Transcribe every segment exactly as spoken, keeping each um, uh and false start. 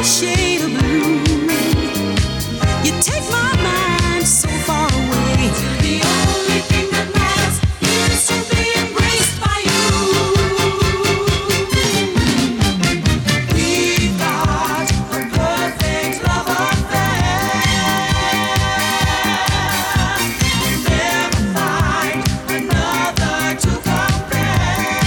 shade of blue. You take my mind so far away. The only thing that matters is to be embraced by you. We've got a perfect love affair. Never find another to compare.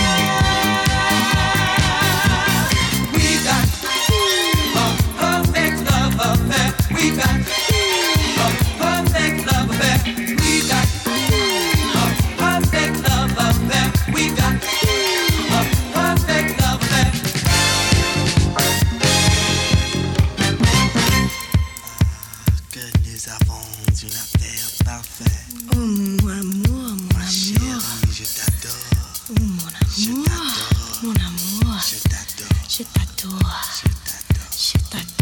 We've got a perfect love affair. We've got a perfect love affair. We've got a perfect love affair. We've got a perfect love affair. Que nous avons une affaire parfaite. Oh mon amour, mon Ma chérie, amour, je t'adore. oh mon Je amour, t'adore. mon amour, Je t'adore. je t'adore, Je t'adore. je t'adore.